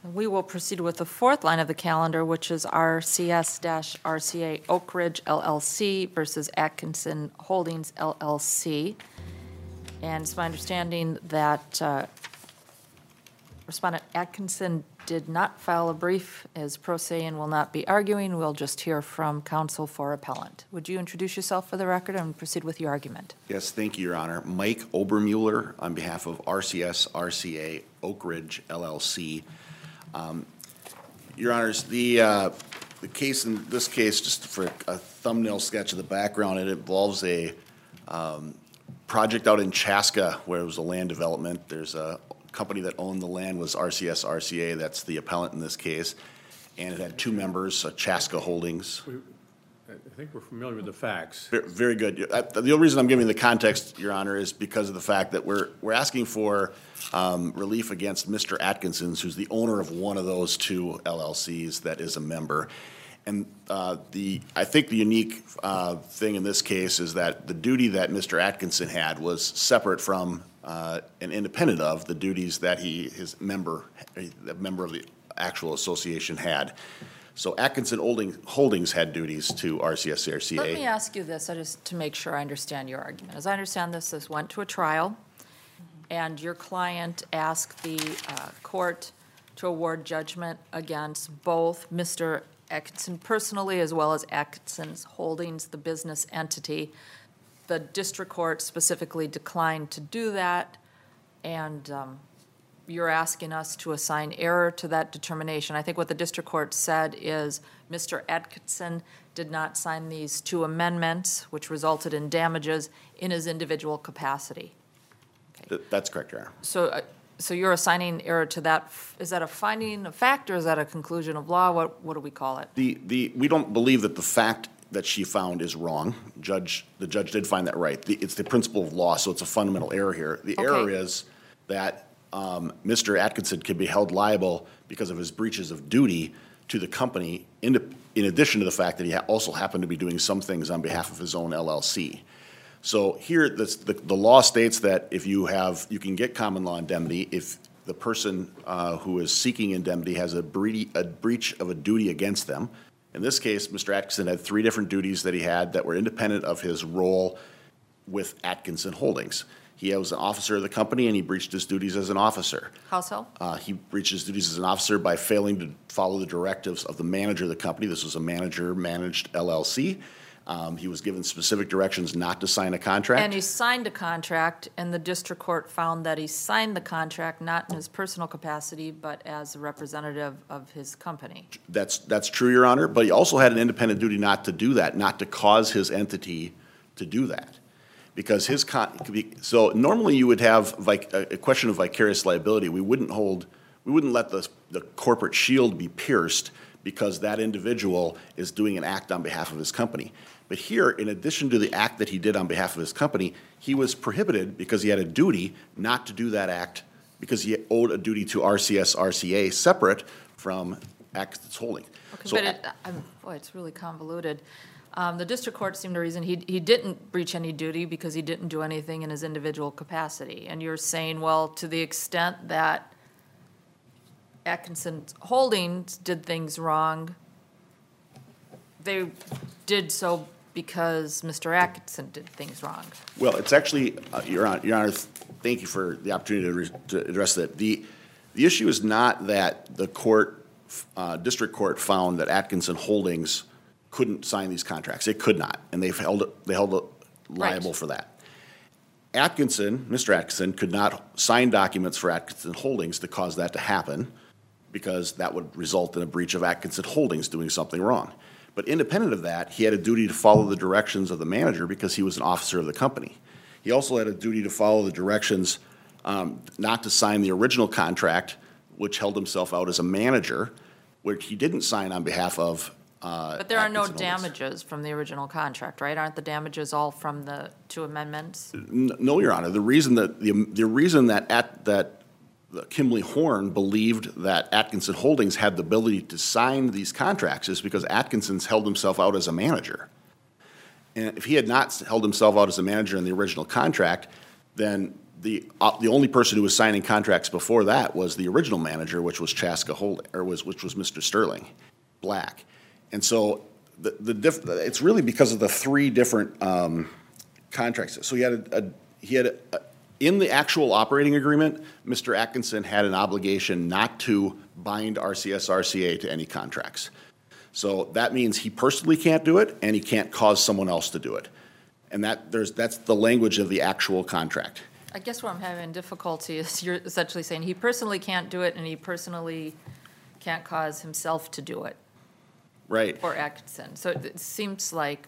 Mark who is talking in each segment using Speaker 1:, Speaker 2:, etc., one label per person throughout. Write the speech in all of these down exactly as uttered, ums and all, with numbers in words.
Speaker 1: We will proceed with the fourth line of the calendar, which is R C S R C A Oak Ridge L L C versus Atkinson Holdings L L C. And it's my understanding that uh, Respondent Atkinson did not file a brief as pro se and will not be arguing. We'll just hear from counsel for appellant. Would you introduce yourself for the record and proceed with your argument?
Speaker 2: Yes, thank you, Your Honor. Mike Obermueller on behalf of R C S R C A Oak Ridge L L C. Um, Your Honors, the, uh, the case in this case, just for a thumbnail sketch of the background, it involves a um, project out in Chaska where it was a land development. There's a company that owned the land was R C S R C A, that's the appellant in this case, and it had two members, uh, Chaska Holdings.
Speaker 3: We, I think we're familiar with the facts.
Speaker 2: Very, very good. Uh, The only reason I'm giving the context, Your Honor, is because of the fact that we're we're asking for um, relief against Mister Atkinson, who's the owner of one of those two L L Cs that is a member. And uh, the I think the unique uh, thing in this case is that the duty that Mister Atkinson had was separate from uh, and independent of the duties that he his member, the member of the actual association had. So Atkinson Holding, Holdings had duties to R C S R C A.
Speaker 1: Let me ask you this, I just to make sure I understand your argument. As I understand this, this went to a trial, and your client asked the uh, court to award judgment against both Mister Atkinson personally as well as Atkinson's Holdings, the business entity. The district court specifically declined to do that, and um, you're asking us to assign error to that determination. I think what the district court said is Mister Atkinson did not sign these two amendments, which resulted in damages in his individual capacity.
Speaker 2: Th- That's correct, Your Honor.
Speaker 1: So, uh, so you're assigning error to that. Is that a finding of fact, or is that a conclusion of law? What what do we call it?
Speaker 2: The, the, we don't believe that the fact that she found is wrong. Judge, the judge did find that right. The, it's the principle of law, so it's a fundamental error here. The
Speaker 1: Okay.
Speaker 2: error is that um, Mister Atkinson can be held liable because of his breaches of duty to the company, in, in addition to the fact that he ha- also happened to be doing some things on behalf of his own L L C. So here, this, the, the law states that if you have, you can get common law indemnity if the person uh, who is seeking indemnity has a, bre- a breach of a duty against them. In this case, Mister Atkinson had three different duties that he had that were independent of his role with Atkinson Holdings. He was an officer of the company, and he breached his duties as an officer.
Speaker 1: How so?
Speaker 2: Uh, he breached his duties as an officer by failing to follow the directives of the manager of the company. This was a manager-managed L L C. Um, he was given specific directions not to sign a contract.
Speaker 1: And he signed a contract, and the district court found that he signed the contract not in his personal capacity, but as a representative of his company.
Speaker 2: That's, that's true, Your Honor, but he also had an independent duty not to do that, not to cause his entity to do that. Because his, con- so normally you would have vic- a question of vicarious liability. We wouldn't hold, we wouldn't let the, the corporate shield be pierced because that individual is doing an act on behalf of his company. But here, in addition to the act that he did on behalf of his company, he was prohibited because he had a duty not to do that act because he owed a duty to R C S R C A separate from Atkinson's Holdings.
Speaker 1: Okay,
Speaker 2: So
Speaker 1: but it, I'm, boy, it's really convoluted. Um, the district court seemed to reason he, he didn't breach any duty because he didn't do anything in his individual capacity. And you're saying, well, to the extent that Atkinson Holdings did things wrong, they did so because Mister Atkinson did things wrong.
Speaker 2: Well, it's actually, uh, Your Honor, Your Honor, thank you for the opportunity to, re- to address that. The, the issue is not that the court, uh, district court found that Atkinson Holdings couldn't sign these contracts. It could not, and they've held it, they held it liable
Speaker 1: Right.
Speaker 2: for that. Atkinson, Mister Atkinson, could not sign documents for Atkinson Holdings to cause that to happen because that would result in a breach of Atkinson Holdings doing something wrong. But independent of that, he had a duty to follow the directions of the manager because he was an officer of the company. He also had a duty to follow the directions um, not to sign the original contract, which held himself out as a manager, which he didn't sign on behalf of uh,
Speaker 1: But there are no
Speaker 2: Atkinson Holdings.
Speaker 1: damages from the original contract, right? Aren't the damages all from the two amendments?
Speaker 2: N- No, Your Honor. The reason that the the reason that at that Kimley Horn believed that Atkinson Holdings had the ability to sign these contracts is because Atkinson's held himself out as a manager. And if he had not held himself out as a manager in the original contract, then the, uh, the only person who was signing contracts before that was the original manager, which was Chaska Holding, or was, which was Mister Sterling Black. And so the, the diff, it's really because of the three different, um, contracts. So he had a, a he had a, a, in the actual operating agreement, Mister Atkinson had an obligation not to bind R C S R C A to any contracts. So that means he personally can't do it, and he can't cause someone else to do it. And that there's that's the language of the actual contract.
Speaker 1: I guess where I'm having difficulty is you're essentially saying he personally can't do it, and he personally can't cause himself to do it.
Speaker 2: Right.
Speaker 1: Or Atkinson. So it seems like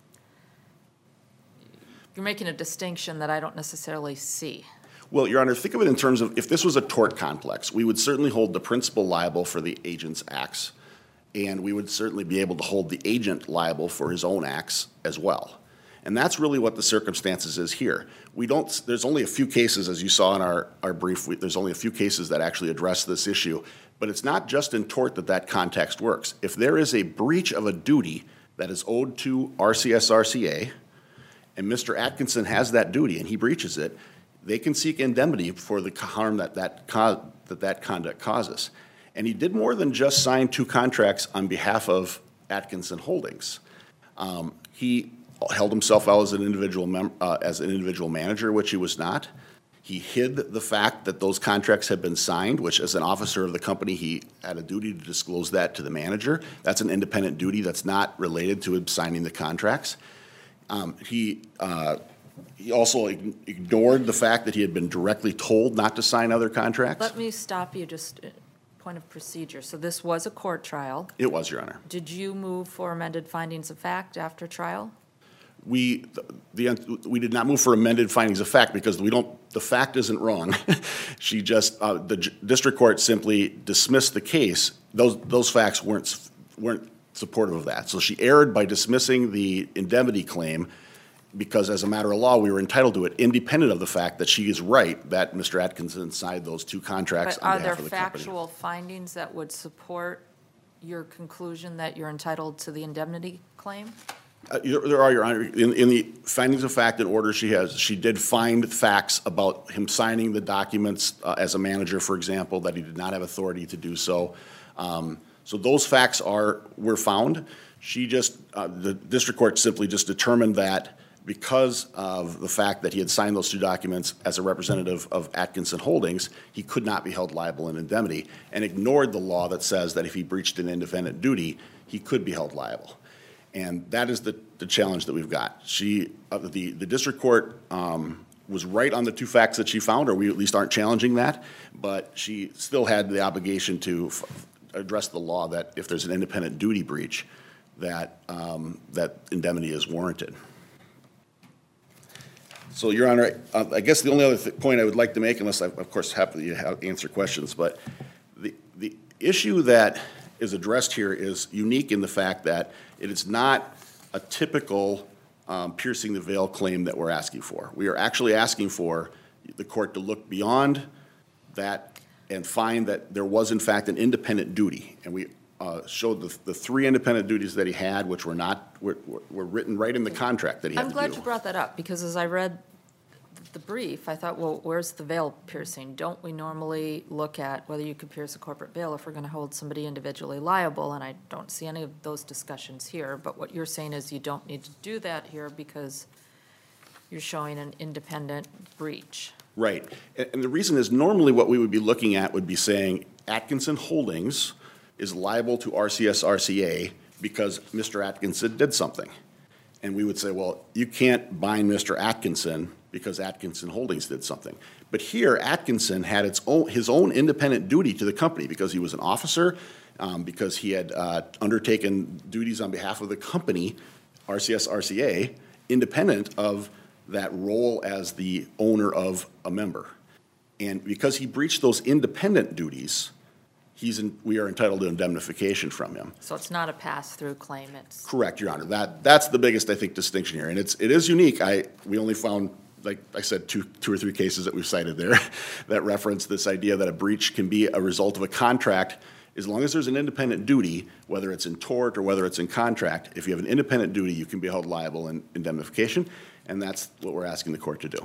Speaker 1: you're making a distinction that I don't necessarily see.
Speaker 2: Well, Your Honor, think of it in terms of if this was a tort complex, we would certainly hold the principal liable for the agent's acts, and we would certainly be able to hold the agent liable for his own acts as well. And that's really what the circumstances is here. We don't, there's only a few cases, as you saw in our, our brief, we, there's only a few cases that actually address this issue, but it's not just in tort that that context works. If there is a breach of a duty that is owed to R C S R C A, and Mister Atkinson has that duty and he breaches it, they can seek indemnity for the harm that that, co- that that conduct causes. And he did more than just sign two contracts on behalf of Atkinson Holdings. Um, he held himself out as an individual mem- uh, as an individual manager, which he was not. He hid the fact that those contracts had been signed, which as an officer of the company, he had a duty to disclose that to the manager. That's an independent duty that's not related to him signing the contracts. Um, he, uh, he also ig- ignored the fact that he had been directly told not to sign other contracts.
Speaker 1: Let me stop you, just uh, point of procedure. So this was a court trial.
Speaker 2: It was, Your Honor.
Speaker 1: Did you move for amended findings of fact after trial?
Speaker 2: We, the, the, we did not move for amended findings of fact because we don't, the fact isn't wrong. She just, uh, the j- district court simply dismissed the case. Those, those facts weren't, weren't supportive of that. So she erred by dismissing the indemnity claim because as a matter of law, we were entitled to it, independent of the fact that she is right that Mister Atkinson signed those two contracts
Speaker 1: But
Speaker 2: on
Speaker 1: are there
Speaker 2: behalf of the company.
Speaker 1: factual findings that would support your conclusion that you're entitled to the indemnity claim?
Speaker 2: Uh, There there are, Your Honor. In, in the findings of fact and order she has, she did find facts about him signing the documents uh, as a manager, for example, that he did not have authority to do so. Um, So those facts are, were found. She just, uh, the district court simply just determined that because of the fact that he had signed those two documents as a representative of Atkinson Holdings, he could not be held liable in indemnity, and ignored the law that says that if he breached an independent duty, he could be held liable. And that is the, the challenge that we've got. She, uh, the, the district court um, was right on the two facts that she found, or we at least aren't challenging that, but she still had the obligation to f- address the law that if there's an independent duty breach, that, um, that indemnity is warranted. So, Your Honor, uh, I guess the only other th- point I would like to make, unless I'm, of course, happy to have, answer questions, but the, the issue that is addressed here is unique in the fact that it is not a typical um, piercing the veil claim that we're asking for. We are actually asking for the court to look beyond that and find that there was, in fact, an independent duty. And we uh, showed the, the three independent duties that he had, which were not, were, were written right in the contract that he had
Speaker 1: I'm
Speaker 2: to
Speaker 1: glad
Speaker 2: do.
Speaker 1: you brought that up, because as I read the brief, I thought, well, where's the veil piercing? Don't we normally look at whether you could pierce a corporate veil if we're going to hold somebody individually liable? And I don't see any of those discussions here, but what you're saying is you don't need to do that here because you're showing an independent breach.
Speaker 2: Right. And and the reason is normally what we would be looking at would be saying Atkinson Holdings is liable to R C S R C A because Mister Atkinson did something. And we would say, well, you can't bind Mister Atkinson because Atkinson Holdings did something. But here, Atkinson had its own, his own independent duty to the company because he was an officer, um, because he had uh, undertaken duties on behalf of the company, R C S R C A, independent of that role as the owner of a member. And because he breached those independent duties, he's in, we are entitled to indemnification from him.
Speaker 1: So it's not a pass-through claim, it's,
Speaker 2: Correct, Your Honor. That, that's the biggest, I think, distinction here. And it's, it is unique. I, we only found, like I said, two, two or three cases that we've cited there that reference this idea that a breach can be a result of a contract. As long as there's an independent duty, whether it's in tort or whether it's in contract, if you have an independent duty, you can be held liable in indemnification, and that's what we're asking the court to do.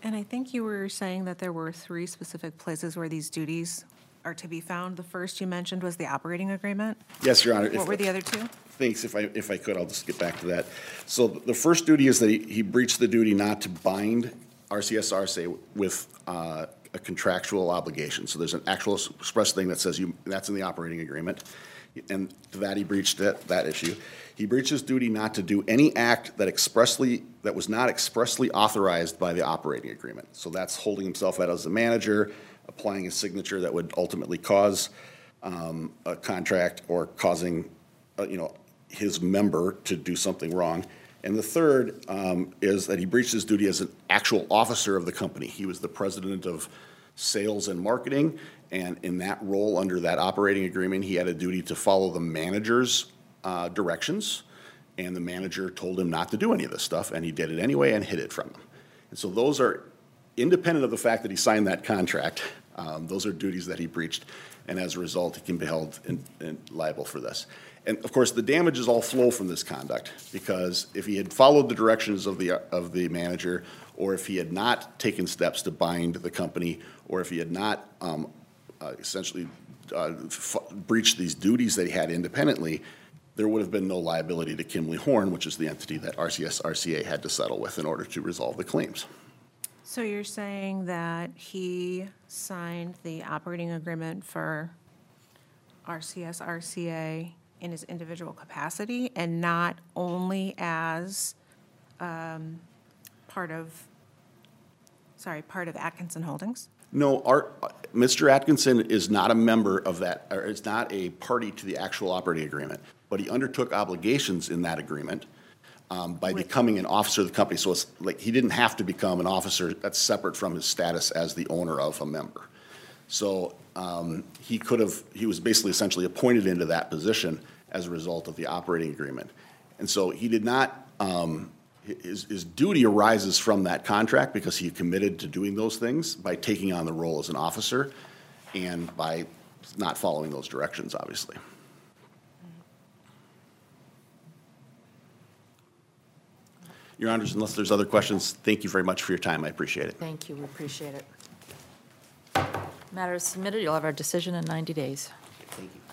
Speaker 4: And I think you were saying that there were three specific places where these duties are to be found. The first you mentioned was the operating agreement.
Speaker 2: Yes, Your Honor.
Speaker 4: What
Speaker 2: If-
Speaker 4: were the other two?
Speaker 2: Thanks. If I, if I could, I'll just get back to that. So the first duty is that he he breached the duty not to bind R C S R C A with uh, a contractual obligation. So there's an actual express thing that says you, that's in the operating agreement. And to that, he breached that, that issue. He breached his duty not to do any act that expressly, that was not expressly authorized by the operating agreement. So that's holding himself out as a manager, applying a signature that would ultimately cause um, a contract or causing, uh, you know, his member to do something wrong. And the third um, is that he breached his duty as an actual officer of the company. He was the president of sales and marketing, and in that role, under that operating agreement, he had a duty to follow the manager's uh, directions, and the manager told him not to do any of this stuff, and he did it anyway and hid it from him. And so those are, independent of the fact that he signed that contract, um, those are duties that he breached, and as a result, he can be held in, in liable for this. And of course, the damages all flow from this conduct, because if he had followed the directions of the, of the manager, or if he had not taken steps to bind the company, or if he had not um, uh, essentially uh, f- breached these duties that he had independently, there would have been no liability to Kimley Horn, which is the entity that R C S R C A had to settle with in order to resolve the claims.
Speaker 4: So you're saying that he signed the operating agreement for R C S R C A in his individual capacity and not only as um, part of, sorry, part of Atkinson Holdings?
Speaker 2: No, our, Mister Atkinson is not a member of that, or is not a party to the actual operating agreement, but he undertook obligations in that agreement um, by
Speaker 4: With-
Speaker 2: becoming an officer of the company. So it's like, he didn't have to become an officer that's separate from his status as the owner of a member. So um, he could have, he was basically essentially appointed into that position as a result of the operating agreement. And so he did not, um, his, his duty arises from that contract because he committed to doing those things by taking on the role as an officer and by not following those directions, obviously. Your Honors, unless there's other questions, thank you very much for your time. I appreciate it.
Speaker 1: Thank you, we appreciate it. Matter is submitted, you'll have our decision in ninety days.
Speaker 2: Thank you.